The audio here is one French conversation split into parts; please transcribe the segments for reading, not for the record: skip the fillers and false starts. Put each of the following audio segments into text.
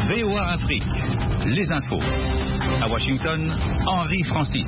VOA Afrique, les infos. À Washington, Henri Francis.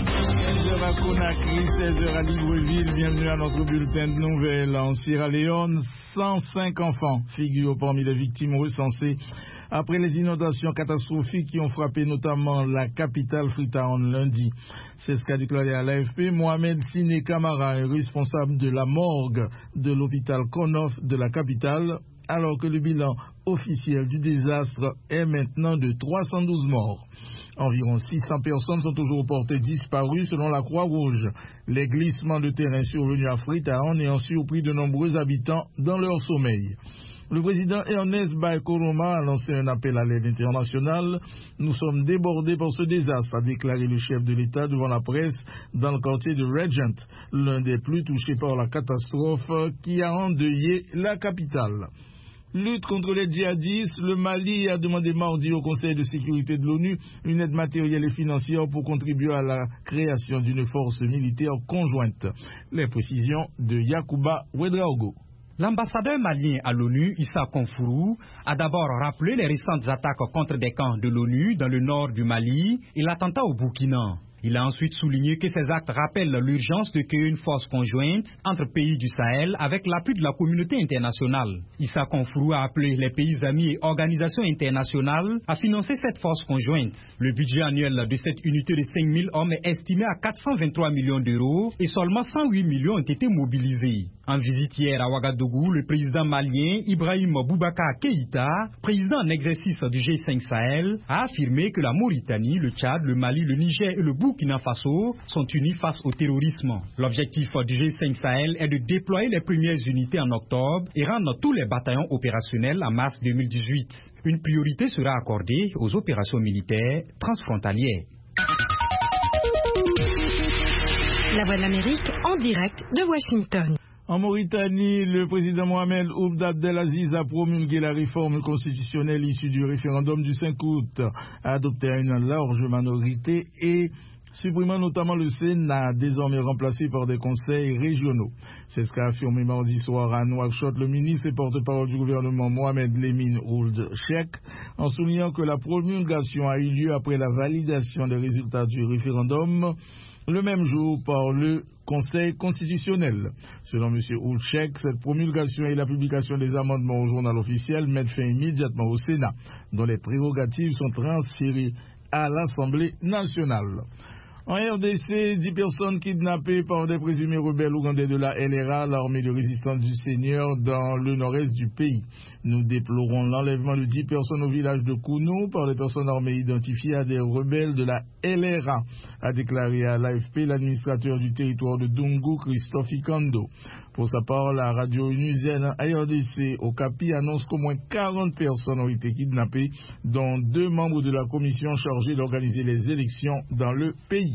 16h à Conakry, 16h à Libreville. Bienvenue à notre bulletin de nouvelles. En Sierra Leone, 105 enfants figurent parmi les victimes recensées après les inondations catastrophiques qui ont frappé notamment la capitale Freetown lundi. C'est ce qu'a déclaré à l'AFP Mohamed Sine Camara, responsable de la morgue de l'hôpital Konof de la capitale, alors que le bilan officiel du désastre est maintenant de 312 morts. Environ 600 personnes sont toujours portées disparues selon la Croix-Rouge. Les glissements de terrain survenus à Freetown ayant surpris de nombreux habitants dans leur sommeil. Le président Ernest Bai Koroma a lancé un appel à l'aide internationale. Nous sommes débordés par ce désastre, a déclaré le chef de l'État devant la presse dans le quartier de Regent, l'un des plus touchés par la catastrophe qui a endeuillé la capitale. Lutte contre les djihadistes, le Mali a demandé mardi au Conseil de sécurité de l'ONU une aide matérielle et financière pour contribuer à la création d'une force militaire conjointe. Les précisions de Yacouba Ouedraogo. L'ambassadeur malien à l'ONU, Issa Konfourou, a d'abord rappelé les récentes attaques contre des camps de l'ONU dans le nord du Mali et l'attentat au Burkina. Il a ensuite souligné que ces actes rappellent l'urgence de créer une force conjointe entre pays du Sahel avec l'appui de la communauté internationale. Issa Konfourou a appelé les pays amis et organisations internationales à financer cette force conjointe. Le budget annuel de cette unité de 5000 hommes est estimé à 423 millions d'euros et seulement 108 millions ont été mobilisés. En visite hier à Ouagadougou, le président malien Ibrahim Boubacar Keïta, président en exercice du G5 Sahel, a affirmé que la Mauritanie, le Tchad, le Mali, le Niger et le Burkina Faso sont unis face au terrorisme. L'objectif du G5 Sahel est de déployer les premières unités en octobre et rendre tous les bataillons opérationnels en mars 2018. Une priorité sera accordée aux opérations militaires transfrontalières. La Voix de l'Amérique en direct de Washington. En Mauritanie, le président Mohamed Ould Abdelaziz a promulgué la réforme constitutionnelle issue du référendum du 5 août, adoptée à une large minorité et supprimant notamment le Sénat, désormais remplacé par des conseils régionaux. C'est ce qu'a affirmé mardi soir à Nouakchott le ministre et porte-parole du gouvernement Mohamed Lemine Ould Cheikh, en soulignant que la promulgation a eu lieu après la validation des résultats du référendum le même jour par le Conseil constitutionnel. Selon M. Ould Cheikh, cette promulgation et la publication des amendements au journal officiel mettent fin immédiatement au Sénat, dont les prérogatives sont transférées à l'Assemblée nationale. En RDC, 10 personnes kidnappées par des présumés rebelles ougandais de la LRA, l'armée de résistance du Seigneur, dans le nord-est du pays. Nous déplorons l'enlèvement de 10 personnes au village de Kounou par des personnes armées identifiées à des rebelles de la LRA, a déclaré à l'AFP l'administrateur du territoire de Dungu, Christophe Ikando. Pour sa part, la radio onusienne RDC au Capi annonce qu'au moins 40 personnes ont été kidnappées, dont 2 membres de la commission chargée d'organiser les élections dans le pays.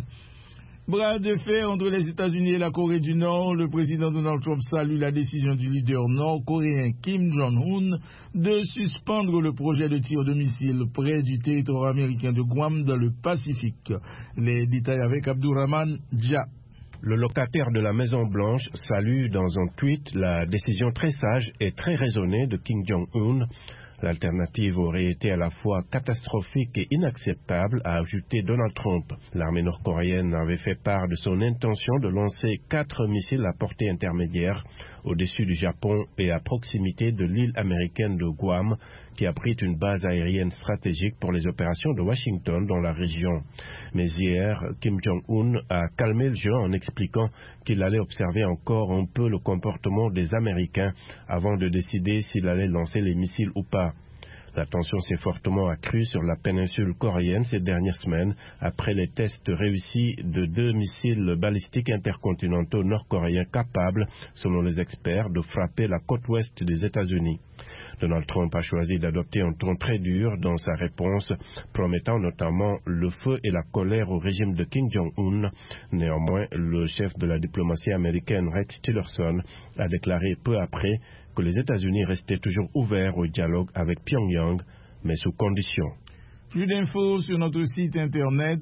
Bras de fer entre les États-Unis et la Corée du Nord, le président Donald Trump salue la décision du leader nord-coréen Kim Jong-un de suspendre le projet de tir de missiles près du territoire américain de Guam dans le Pacifique. Les détails avec Abdourahman Dia. Le locataire de la Maison-Blanche salue dans un tweet la décision très sage et très raisonnée de Kim Jong-un. L'alternative aurait été à la fois catastrophique et inacceptable, a ajouté Donald Trump. L'armée nord-coréenne avait fait part de son intention de lancer 4 missiles à portée intermédiaire au-dessus du Japon et à proximité de l'île américaine de Guam, qui abrite une base aérienne stratégique pour les opérations de Washington dans la région. Mais hier, Kim Jong-un a calmé le jeu en expliquant qu'il allait observer encore un peu le comportement des Américains avant de décider s'il allait lancer les missiles ou pas. La tension s'est fortement accrue sur la péninsule coréenne ces dernières semaines après les tests réussis de 2 missiles balistiques intercontinentaux nord-coréens capables, selon les experts, de frapper la côte ouest des États-Unis. Donald Trump a choisi d'adopter un ton très dur dans sa réponse, promettant notamment le feu et la colère au régime de Kim Jong-un. Néanmoins, le chef de la diplomatie américaine, Rex Tillerson, a déclaré peu après que les États-Unis restaient toujours ouverts au dialogue avec Pyongyang, mais sous conditions. Plus d'infos sur notre site internet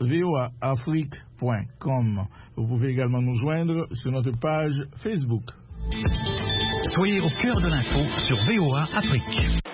voaafrique.com. Vous pouvez également nous joindre sur notre page Facebook. Soyez au cœur de l'info sur VOA Afrique.